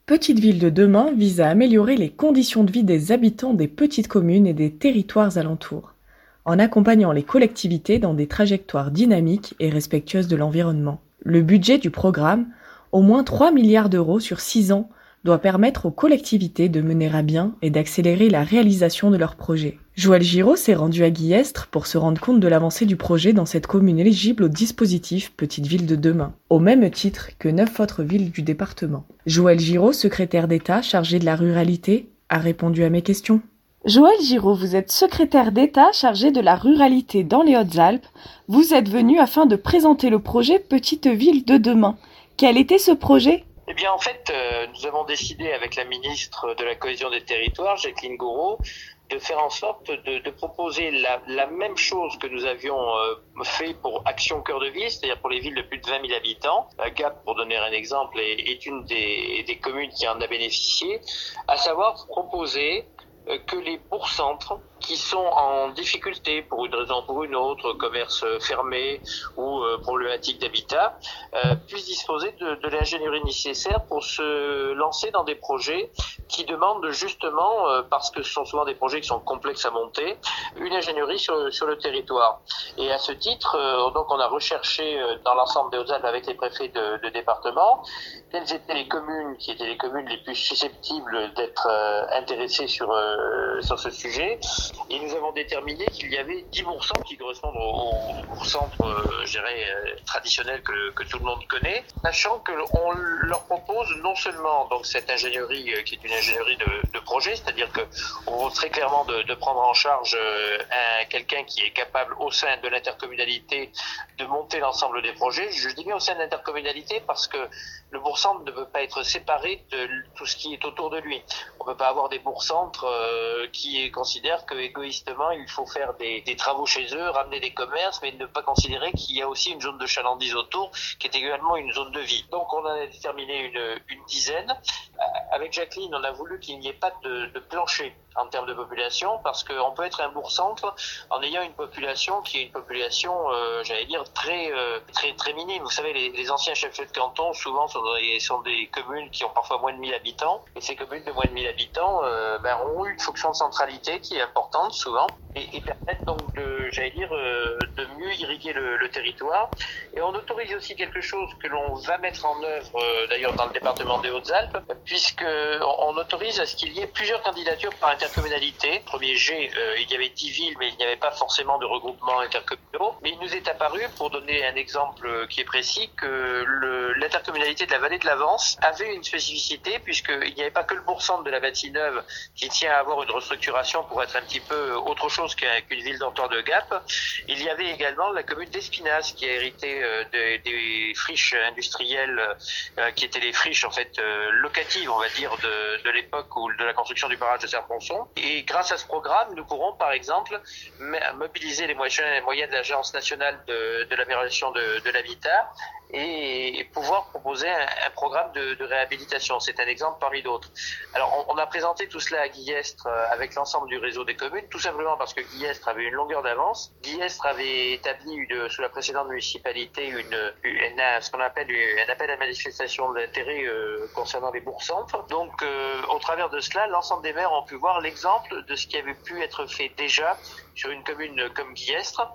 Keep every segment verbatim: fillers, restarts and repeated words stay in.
Petites villes de demain vise à améliorer les conditions de vie des habitants des petites communes et des territoires alentours, en accompagnant les collectivités dans des trajectoires dynamiques et respectueuses de l'environnement. Le budget du programme, au moins trois milliards d'euros sur six ans, doit permettre aux collectivités de mener à bien et d'accélérer la réalisation de leurs projets. Joël Giraud s'est rendu à Guillestre pour se rendre compte de l'avancée du projet dans cette commune éligible au dispositif Petite Ville de demain, au même titre que neuf autres villes du département. Joël Giraud, secrétaire d'État chargé de la ruralité, a répondu à mes questions. Joël Giraud, vous êtes secrétaire d'État chargé de la ruralité dans les Hautes-Alpes. Vous êtes venu afin de présenter le projet Petite Ville de demain. Quel était ce projet ? Eh bien, en fait, euh, nous avons décidé avec la ministre de la Cohésion des Territoires, Jacqueline Gouraud, de faire en sorte de, de proposer la, la même chose que nous avions euh, fait pour Action Cœur de Ville, c'est-à-dire pour les villes de plus de vingt mille habitants. La Gap, pour donner un exemple, est, est une des, des communes qui en a bénéficié, à savoir proposer euh, que les bourgs-centres qui sont en difficulté pour une raison ou pour une autre, commerce fermé ou euh, problématique d'habitat, euh, puissent disposer de, de l'ingénierie nécessaire pour se lancer dans des projets qui demandent justement, euh, parce que ce sont souvent des projets qui sont complexes à monter, une ingénierie sur, sur le territoire. Et à ce titre, euh, donc on a recherché euh, dans l'ensemble des Hautes-Alpes avec les préfets de, de département quelles étaient les communes qui étaient les communes les plus susceptibles d'être euh, intéressées sur, euh, sur ce sujet. Et nous avons déterminé qu'il y avait dix pour cent qui correspondent au, au bourg-centre, euh, je dirais, euh, traditionnel que, que tout le monde connaît, sachant qu'on leur propose non seulement donc cette ingénierie euh, qui est une ingénierie de, de projet, c'est-à-dire qu'on veut très clairement de, de prendre en charge euh, un, quelqu'un qui est capable au sein de l'intercommunalité de monter l'ensemble des projets. Je dis bien au sein de l'intercommunalité parce que le bourg-centre ne peut pas être séparé de tout ce qui est autour de lui. On ne peut pas avoir des bourgs-centres euh, qui considèrent que égoïstement il faut faire des, des travaux chez eux, ramener des commerces, mais ne pas considérer qu'il y a aussi une zone de chalandise autour qui est également une zone de vie. Donc on a déterminé une, une dizaine. Avec Jacqueline, on a voulu qu'il n'y ait pas de, de plancher en termes de population, parce qu'on peut être un bourg-centre en ayant une population qui est une population, euh, j'allais dire, très euh, très très minime. Vous savez, les, les anciens chefs-lieux de canton, souvent, sont des, sont des communes qui ont parfois moins de mille habitants, et ces communes de moins de mille habitants euh, ben, ont une fonction de centralité qui est importante, souvent, et, et permettent donc, de, j'allais dire, euh, de mieux irriguer le, le territoire. Et on autorise aussi quelque chose que l'on va mettre en œuvre, euh, d'ailleurs, dans le département des Hautes-Alpes, puisqu'on on autorise à ce qu'il y ait plusieurs candidatures par intercommunalité. Premier G, euh, il y avait dix villes, mais il n'y avait pas forcément de regroupement intercommunaux. Mais il nous est apparu, pour donner un exemple qui est précis, que le, l'intercommunalité de la vallée de l'Avance avait une spécificité, puisqu'il n'y avait pas que le bourg-centre de la Bâtie-Neuve qui tient à avoir une restructuration pour être un petit peu autre chose qu'une ville d'Antoine de Gap. Il y avait également la commune d'Espinasse qui a hérité euh, de, des friches industrielles euh, qui étaient les friches en fait euh, locatives, on va dire, de, de l'époque ou de la construction du barrage de Serponçon. Et grâce à ce programme, nous pourrons par exemple mobiliser les moyens, les moyens de l'Agence nationale de, de l'amélioration de, de l'habitat et, et pouvoir proposer un, un programme de, de réhabilitation. C'est un exemple parmi d'autres. Alors on, on a présenté tout cela à Guillestre euh, avec l'ensemble du réseau des communes, tout simplement parce que Guillestre avait une longueur d'avance. Guillestre avait établi une, sous la précédente municipalité une, une, ce qu'on appelle un appel à manifestation d'intérêt euh, concernant les bourgs-centres. Donc euh, au travers de cela, l'ensemble des maires ont pu voir l'exemple de ce qui avait pu être fait déjà sur une commune comme Guillestre,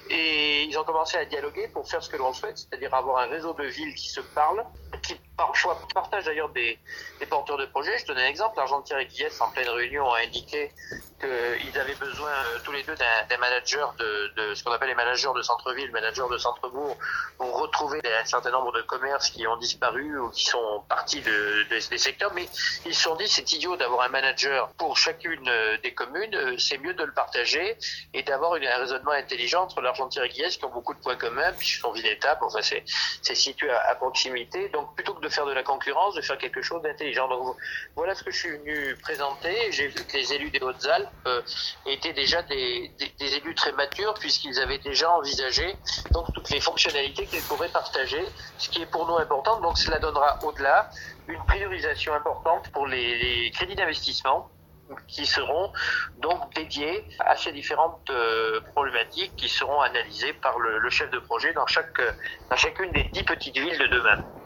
et ils ont commencé à dialoguer pour faire ce que l'on souhaite, c'est-à-dire avoir un réseau de villes qui se parlent, qui parfois partagent d'ailleurs des, des porteurs de projets. Je donne un exemple, Argentière et Guillestre en pleine réunion ont indiqué qu'ils avaient besoin euh, tous les deux d'un, d'un manager de, de ce qu'on appelle les managers de centre-ville, managers de centre-bourg, pour retrouver un certain nombre de commerces qui ont disparu ou qui sont partis de, de, des secteurs, mais ils se sont dit c'est idiot d'avoir un manager pour chacune des communes, c'est mieux de le partager et d'avoir une, un raisonnement intelligent entre l'Argentière et Guillestre qui ont beaucoup de points communs, puisqu'ils sont ville étape, enfin c'est, c'est situé à, à proximité, donc plutôt que de faire de la concurrence, de faire quelque chose d'intelligent. Donc voilà ce que je suis venu présenter. J'ai vu que les élus des Hautes-Alpes euh, étaient déjà des, des, des élus très matures, puisqu'ils avaient déjà envisagé donc toutes les fonctionnalités qu'ils pourraient partager, ce qui est pour nous important. Donc cela donnera au-delà une priorisation importante pour les, les crédits d'investissement qui seront donc dédiés à ces différentes euh, problématiques qui seront analysées par le, le chef de projet dans chaque dans chacune des dix petites villes de demain.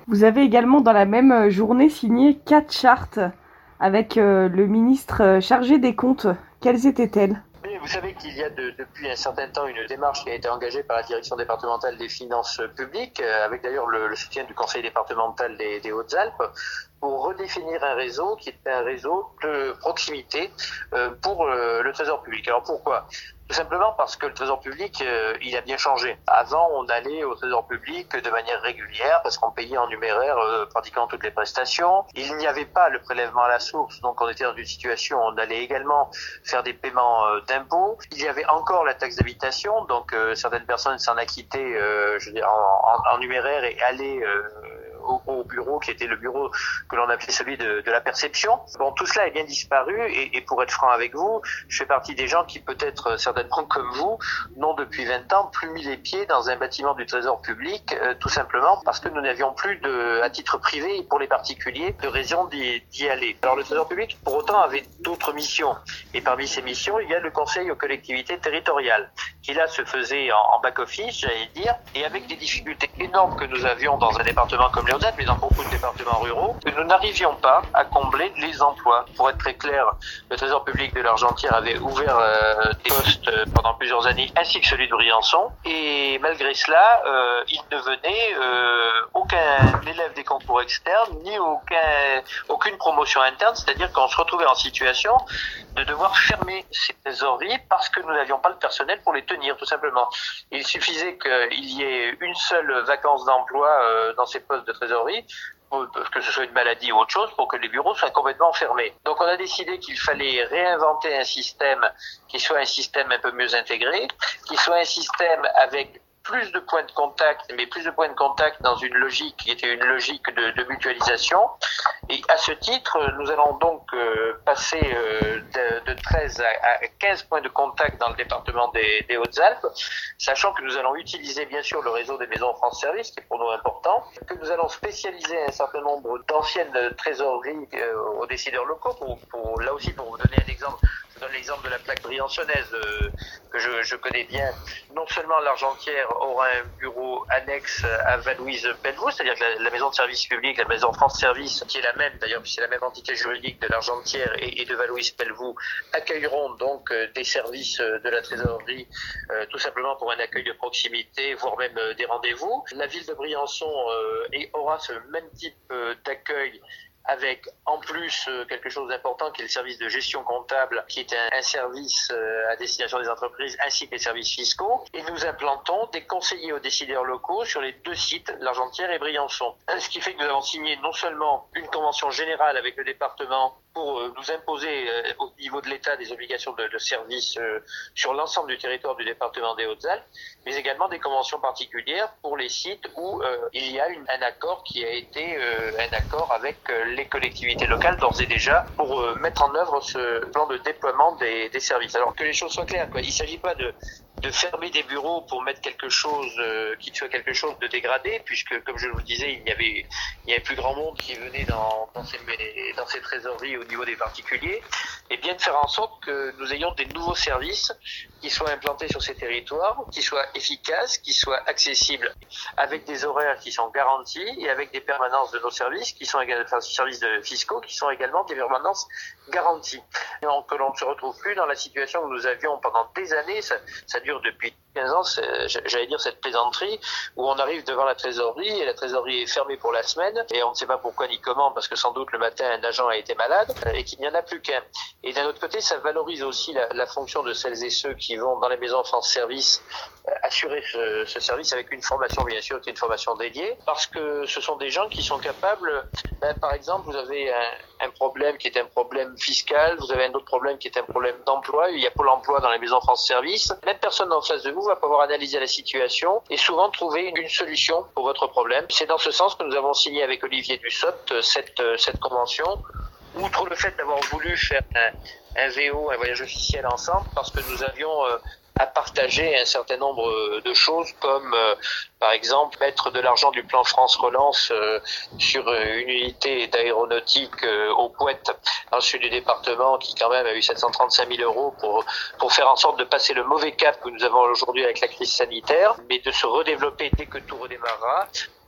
Vous avez également dans la même journée signé quatre chartes avec euh, le ministre chargé des comptes. Quelles étaient-elles ? Vous savez qu'il y a de, depuis un certain temps une démarche qui a été engagée par la direction départementale des finances publiques, euh, avec d'ailleurs le, le soutien du conseil départemental des, des Hautes-Alpes, pour redéfinir un réseau qui est un réseau de proximité euh, pour euh, le trésor public. Alors pourquoi ? Tout simplement parce que le trésor public, euh, il a bien changé. Avant, on allait au trésor public de manière régulière parce qu'on payait en numéraire euh, pratiquement toutes les prestations. Il n'y avait pas le prélèvement à la source, donc on était dans une situation où on allait également faire des paiements euh, d'impôts. Il y avait encore la taxe d'habitation, donc euh, certaines personnes s'en acquittaient euh, je veux dire, en, en, en numéraire et allaient euh, Au, au bureau qui était le bureau que l'on appelait celui de, de la perception. Bon, tout cela est bien disparu et, et pour être franc avec vous, je fais partie des gens qui peut-être certainement comme vous n'ont depuis vingt ans plus mis les pieds dans un bâtiment du trésor public euh, tout simplement parce que nous n'avions plus de, à titre privé et pour les particuliers de raison d'y, d'y aller. Alors le trésor public pour autant avait d'autres missions et parmi ces missions il y a le conseil aux collectivités territoriales qui là se faisait en, en back-office, j'allais dire, et avec des difficultés énormes que nous avions dans un département comme les Hautes-Alpes, mais dans beaucoup de départements ruraux, que nous n'arrivions pas à combler les emplois. Pour être très clair, le Trésor public de l'Argentière avait ouvert euh, des postes euh, pendant plusieurs années, ainsi que celui de Briançon, et malgré cela, euh, il ne venait euh, aucun élève des concours externes, ni aucun, aucune promotion interne, c'est-à-dire qu'on se retrouvait en situation de devoir fermer ces trésoreries parce que nous n'avions pas le personnel pour les tenir, tout simplement. Il suffisait qu'il y ait une seule vacance d'emploi euh, dans ces postes de trésorerie, que ce soit une maladie ou autre chose, pour que les bureaux soient complètement fermés. Donc on a décidé qu'il fallait réinventer un système qui soit un système un peu mieux intégré, qui soit un système avec plus de points de contact, mais plus de points de contact dans une logique qui était une logique de, de mutualisation. Et à ce titre, nous allons donc euh, passer euh, de, de treize à quinze points de contact dans le département des, des Hautes-Alpes, sachant que nous allons utiliser bien sûr le réseau des maisons France Service, qui est pour nous important, que nous allons spécialiser un certain nombre d'anciennes trésoreries euh, aux décideurs locaux, pour, pour, là aussi pour vous donner un exemple. Je donne l'exemple de la plaque briançonnaise euh, que je, je connais bien. Non seulement l'Argentière aura un bureau annexe à Valouise-Pelvoux, c'est-à-dire que la, la maison de service public, la maison France Service, qui est la même d'ailleurs, c'est la même entité juridique de l'Argentière et, et de Valouise-Pelvoux, accueilleront donc euh, des services euh, de la trésorerie, euh, tout simplement pour un accueil de proximité, voire même euh, des rendez-vous. La ville de Briançon euh, et aura ce même type euh, d'accueil, avec en plus euh, quelque chose d'important qui est le service de gestion comptable, qui est un, un service euh, à destination des entreprises ainsi que les services fiscaux. Et nous implantons des conseillers aux décideurs locaux sur les deux sites, l'Argentière et Briançon. Ce qui fait que nous avons signé non seulement une convention générale avec le département pour euh, nous imposer euh, au niveau de l'État des obligations de, de service euh, sur l'ensemble du territoire du département des Hautes-Alpes, mais également des conventions particulières pour les sites où euh, il y a une, un accord qui a été euh, un accord avec euh, les collectivités locales d'ores et déjà pour euh, mettre en œuvre ce plan de déploiement des, des services. Alors que les choses soient claires, quoi. Il ne s'agit pas de de fermer des bureaux pour mettre quelque chose euh, qui soit quelque chose de dégradé, puisque comme je vous le disais, il y avait il y avait plus grand monde qui venait dans dans ces dans ces trésoreries au niveau des particuliers, et bien de faire en sorte que nous ayons des nouveaux services qui soient implantés sur ces territoires, qui soient efficaces, qui soient accessibles, avec des horaires qui sont garantis et avec des permanences de nos services qui sont également, enfin, services de fiscaux qui sont également des permanences garanties. Donc que l'on ne se retrouve plus dans la situation que nous avions pendant des années, ça, ça dure depuis quinze ans, j'allais dire cette plaisanterie, où on arrive devant la trésorerie et la trésorerie est fermée pour la semaine et on ne sait pas pourquoi ni comment, parce que sans doute le matin un agent a été malade et qu'il n'y en a plus qu'un. Et d'un autre côté, ça valorise aussi la, la fonction de celles et ceux qui vont dans les maisons France Service euh, assurer ce, ce service avec une formation bien sûr, qui est une formation dédiée, parce que ce sont des gens qui sont capables, ben, par exemple, vous avez un, un problème qui est un problème fiscal, vous avez un autre problème qui est un problème d'emploi, il y a Pôle emploi dans les maisons France Service, même personne en face de vous va pouvoir analyser la situation et souvent trouver une, une solution pour votre problème. C'est dans ce sens que nous avons signé avec Olivier Dussopt cette, cette convention. Outre le fait d'avoir voulu faire un, un V O, un voyage officiel ensemble, parce que nous avions euh, à partager un certain nombre de choses, comme euh, par exemple mettre de l'argent du plan France Relance euh, sur une unité d'aéronautique euh, au Poète, dans le sud du département, qui quand même a eu sept cent trente-cinq mille euros pour pour faire en sorte de passer le mauvais cap que nous avons aujourd'hui avec la crise sanitaire, mais de se redévelopper dès que tout redémarrera.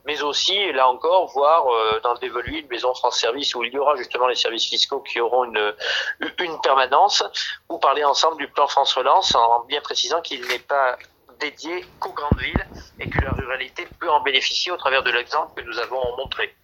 mais aussi, là encore, voir euh, dans d'évoluer une maison France Service où il y aura justement les services fiscaux qui auront une, une permanence, ou parler ensemble du plan France Relance en bien précisant qu'il n'est pas dédié qu'aux grandes villes et que la ruralité peut en bénéficier au travers de l'exemple que nous avons montré.